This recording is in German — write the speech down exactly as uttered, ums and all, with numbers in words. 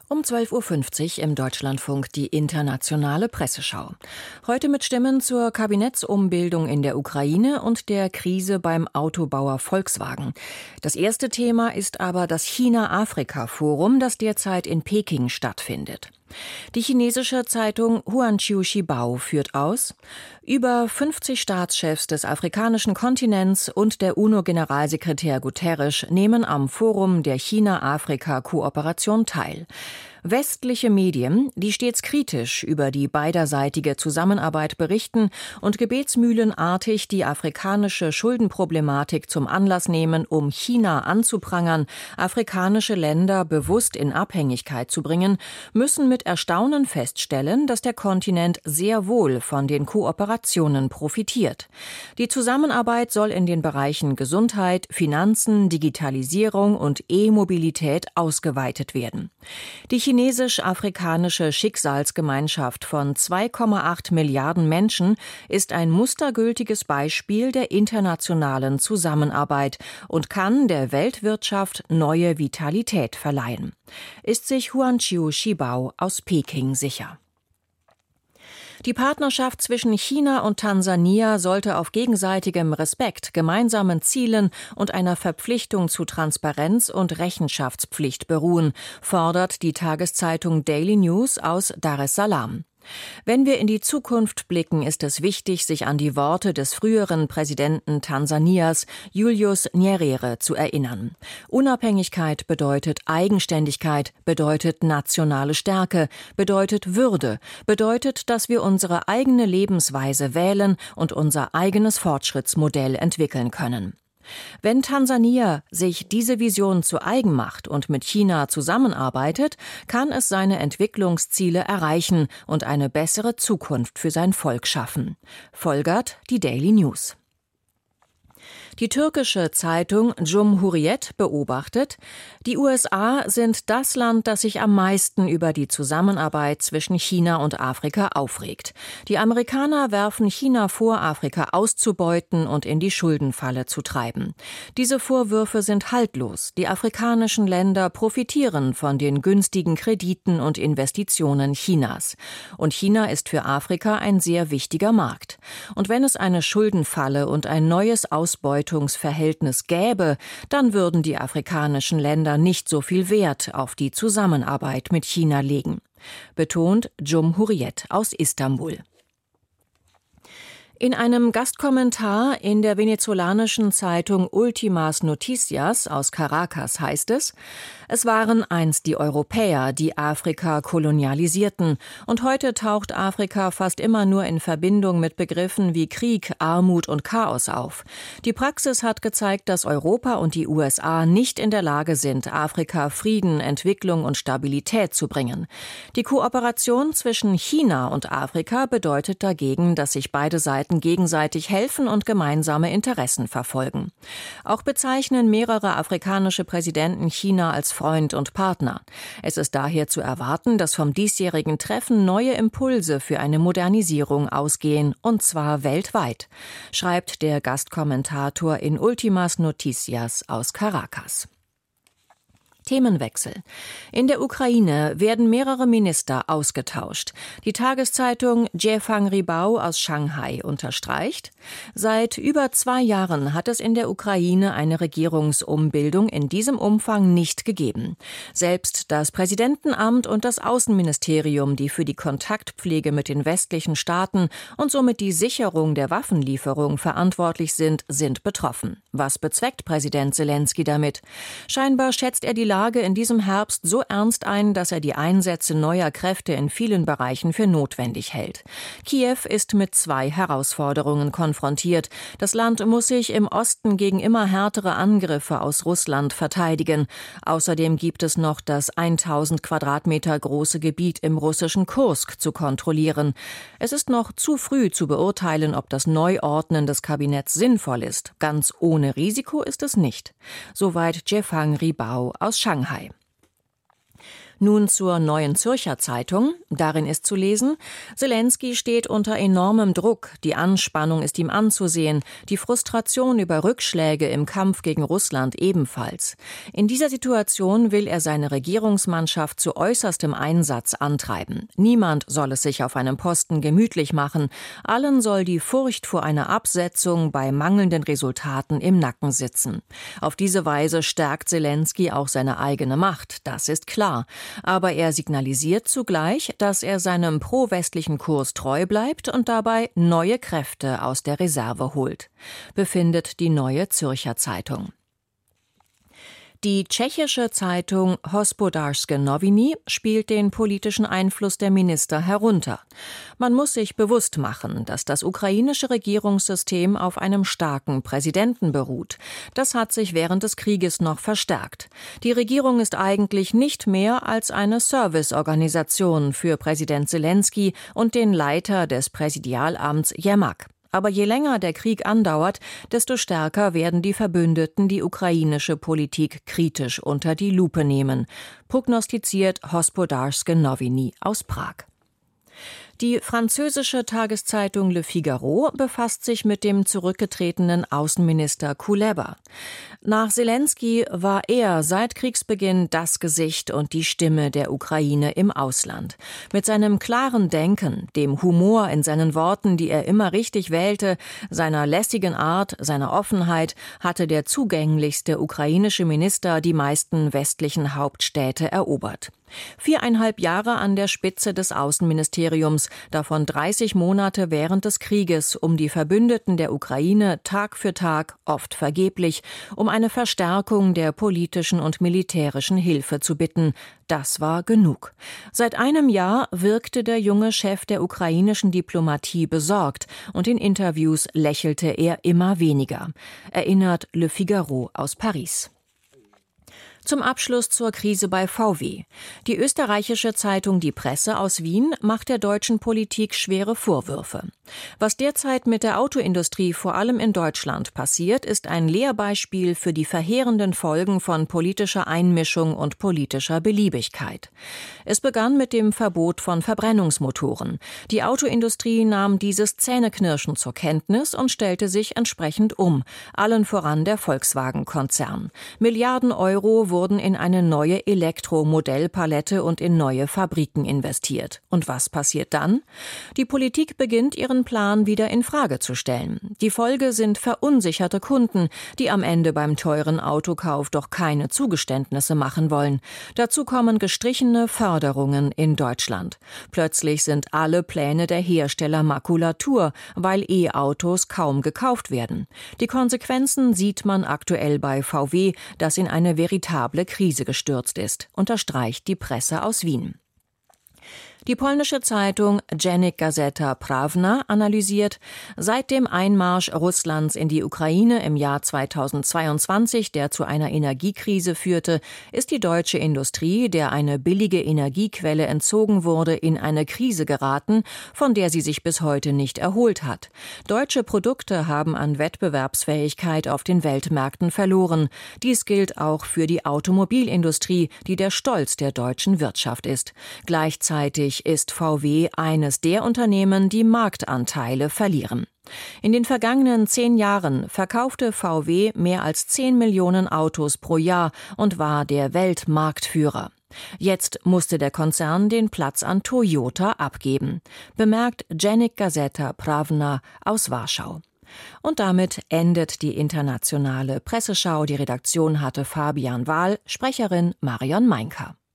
Um zwölf Uhr fünfzig im Deutschlandfunk die internationale Presseschau. Heute mit Stimmen zur Kabinettsumbildung in der Ukraine und der Krise beim Autobauer Volkswagen. Das erste Thema ist aber das China-Afrika-Forum, das derzeit in Peking stattfindet. Die chinesische Zeitung Huanqiu Shibao führt aus: Über fünfzig Staatschefs des afrikanischen Kontinents und der UNO-Generalsekretär Guterres nehmen am Forum der China-Afrika-Kooperation teil. Westliche Medien, die stets kritisch über die beiderseitige Zusammenarbeit berichten und gebetsmühlenartig die afrikanische Schuldenproblematik zum Anlass nehmen, um China anzuprangern, afrikanische Länder bewusst in Abhängigkeit zu bringen, müssen mit Erstaunen feststellen, dass der Kontinent sehr wohl von den Kooperationen profitiert. Die Zusammenarbeit soll in den Bereichen Gesundheit, Finanzen, Digitalisierung und E-Mobilität ausgeweitet werden. Die chinesisch-afrikanische Schicksalsgemeinschaft von zwei Komma acht Milliarden Menschen ist ein mustergültiges Beispiel der internationalen Zusammenarbeit und kann der Weltwirtschaft neue Vitalität verleihen. Ist sich Huanqiu Shibao aus Peking sicher. Die Partnerschaft zwischen China und Tansania sollte auf gegenseitigem Respekt, gemeinsamen Zielen und einer Verpflichtung zu Transparenz und Rechenschaftspflicht beruhen, fordert die Tageszeitung Daily News aus Dar es Salaam. Wenn wir in die Zukunft blicken, ist es wichtig, sich an die Worte des früheren Präsidenten Tansanias, Julius Nyerere, zu erinnern. Unabhängigkeit bedeutet Eigenständigkeit, bedeutet nationale Stärke, bedeutet Würde, bedeutet, dass wir unsere eigene Lebensweise wählen und unser eigenes Fortschrittsmodell entwickeln können. Wenn Tansania sich diese Vision zu eigen macht und mit China zusammenarbeitet, kann es seine Entwicklungsziele erreichen und eine bessere Zukunft für sein Volk schaffen, folgert die Daily News. Die türkische Zeitung Cumhuriyet beobachtet, die U S A sind das Land, das sich am meisten über die Zusammenarbeit zwischen China und Afrika aufregt. Die Amerikaner werfen China vor, Afrika auszubeuten und in die Schuldenfalle zu treiben. Diese Vorwürfe sind haltlos. Die afrikanischen Länder profitieren von den günstigen Krediten und Investitionen Chinas. Und China ist für Afrika ein sehr wichtiger Markt. Und wenn es eine Schuldenfalle und ein neues Ausbeutungsverhältnis gäbe, dann würden die afrikanischen Länder nicht so viel Wert auf die Zusammenarbeit mit China legen, betont Cumhuriyet aus Istanbul. In einem Gastkommentar in der venezolanischen Zeitung Últimas Noticias aus Caracas heißt es: Es waren einst die Europäer, die Afrika kolonialisierten, und heute taucht Afrika fast immer nur in Verbindung mit Begriffen wie Krieg, Armut und Chaos auf. Die Praxis hat gezeigt, dass Europa und die U S A nicht in der Lage sind, Afrika Frieden, Entwicklung und Stabilität zu bringen. Die Kooperation zwischen China und Afrika bedeutet dagegen, dass sich beide Seiten gegenseitig helfen und gemeinsame Interessen verfolgen. Auch bezeichnen mehrere afrikanische Präsidenten China als Freund und Partner. Es ist daher zu erwarten, dass vom diesjährigen Treffen neue Impulse für eine Modernisierung ausgehen, und zwar weltweit, schreibt der Gastkommentator in Últimas Noticias aus Caracas. Themenwechsel. In der Ukraine werden mehrere Minister ausgetauscht. Die Tageszeitung Jaefang Ribao aus Shanghai unterstreicht: Seit über zwei Jahren hat es in der Ukraine eine Regierungsumbildung in diesem Umfang nicht gegeben. Selbst das Präsidentenamt und das Außenministerium, die für die Kontaktpflege mit den westlichen Staaten und somit die Sicherung der Waffenlieferung verantwortlich sind, sind betroffen. Was bezweckt Präsident Selenskyj damit? Scheinbar schätzt er die Lage in diesem Herbst so ernst ein, dass er die Einsätze neuer Kräfte in vielen Bereichen für notwendig hält. Kiew ist mit zwei Herausforderungen konfrontiert. Das Land muss sich im Osten gegen immer härtere Angriffe aus Russland verteidigen. Außerdem gibt es noch das tausend Quadratmeter große Gebiet im russischen Kursk zu kontrollieren. Es ist noch zu früh zu beurteilen, ob das Neuordnen des Kabinetts sinnvoll ist. Ganz ohne Risiko ist es nicht. Soweit Jaefang Ribao aus Shanghai. Nun zur Neuen Zürcher Zeitung. Darin ist zu lesen: Selenskyj steht unter enormem Druck. Die Anspannung ist ihm anzusehen. Die Frustration über Rückschläge im Kampf gegen Russland ebenfalls. In dieser Situation will er seine Regierungsmannschaft zu äußerstem Einsatz antreiben. Niemand soll es sich auf einem Posten gemütlich machen. Allen soll die Furcht vor einer Absetzung bei mangelnden Resultaten im Nacken sitzen. Auf diese Weise stärkt Selenskyj auch seine eigene Macht. Das ist klar. Aber er signalisiert zugleich, dass er seinem pro-westlichen Kurs treu bleibt und dabei neue Kräfte aus der Reserve holt, befindet die Neue Zürcher Zeitung. Die tschechische Zeitung Hospodářské noviny spielt den politischen Einfluss der Minister herunter. Man muss sich bewusst machen, dass das ukrainische Regierungssystem auf einem starken Präsidenten beruht. Das hat sich während des Krieges noch verstärkt. Die Regierung ist eigentlich nicht mehr als eine Serviceorganisation für Präsident Selenskyj und den Leiter des Präsidialamts Jermak. Aber je länger der Krieg andauert, desto stärker werden die Verbündeten die ukrainische Politik kritisch unter die Lupe nehmen, prognostiziert Hospodářské noviny aus Prag. Die französische Tageszeitung Le Figaro befasst sich mit dem zurückgetretenen Außenminister Kuleba. Nach Selenskyj war er seit Kriegsbeginn das Gesicht und die Stimme der Ukraine im Ausland. Mit seinem klaren Denken, dem Humor in seinen Worten, die er immer richtig wählte, seiner lässigen Art, seiner Offenheit, hatte der zugänglichste ukrainische Minister die meisten westlichen Hauptstädte erobert. Viereinhalb Jahre an der Spitze des Außenministeriums, davon dreißig Monate während des Krieges, um die Verbündeten der Ukraine Tag für Tag, oft vergeblich, um eine Verstärkung der politischen und militärischen Hilfe zu bitten. Das war genug. Seit einem Jahr wirkte der junge Chef der ukrainischen Diplomatie besorgt und in Interviews lächelte er immer weniger, erinnert Le Figaro aus Paris. Zum Abschluss zur Krise bei V W. Die österreichische Zeitung Die Presse aus Wien macht der deutschen Politik schwere Vorwürfe. Was derzeit mit der Autoindustrie vor allem in Deutschland passiert, ist ein Lehrbeispiel für die verheerenden Folgen von politischer Einmischung und politischer Beliebigkeit. Es begann mit dem Verbot von Verbrennungsmotoren. Die Autoindustrie nahm dieses Zähneknirschen zur Kenntnis und stellte sich entsprechend um, allen voran der Volkswagen-Konzern. Milliarden Euro wurden wurden in eine neue Elektromodellpalette und in neue Fabriken investiert. Und was passiert dann? Die Politik beginnt, ihren Plan wieder in Frage zu stellen. Die Folge sind verunsicherte Kunden, die am Ende beim teuren Autokauf doch keine Zugeständnisse machen wollen. Dazu kommen gestrichene Förderungen in Deutschland. Plötzlich sind alle Pläne der Hersteller Makulatur, weil E-Autos kaum gekauft werden. Die Konsequenzen sieht man aktuell bei V W, das in eine veritable Krise gestürzt ist, unterstreicht die Presse aus Wien. Die polnische Zeitung Dziennik Gazeta Prawna analysiert: Seit dem Einmarsch Russlands in die Ukraine im Jahr zweitausendzweiundzwanzig, der zu einer Energiekrise führte, ist die deutsche Industrie, der eine billige Energiequelle entzogen wurde, in eine Krise geraten, von der sie sich bis heute nicht erholt hat. Deutsche Produkte haben an Wettbewerbsfähigkeit auf den Weltmärkten verloren. Dies gilt auch für die Automobilindustrie, die der Stolz der deutschen Wirtschaft ist. Gleichzeitig ist V W eines der Unternehmen, die Marktanteile verlieren. In den vergangenen zehn Jahren verkaufte V W mehr als zehn Millionen Autos pro Jahr und war der Weltmarktführer. Jetzt musste der Konzern den Platz an Toyota abgeben, bemerkt Dziennik Gazeta Prawna aus Warschau. Und damit endet die internationale Presseschau. Die Redaktion hatte Fabian Wahl, Sprecherin Marion Meinker.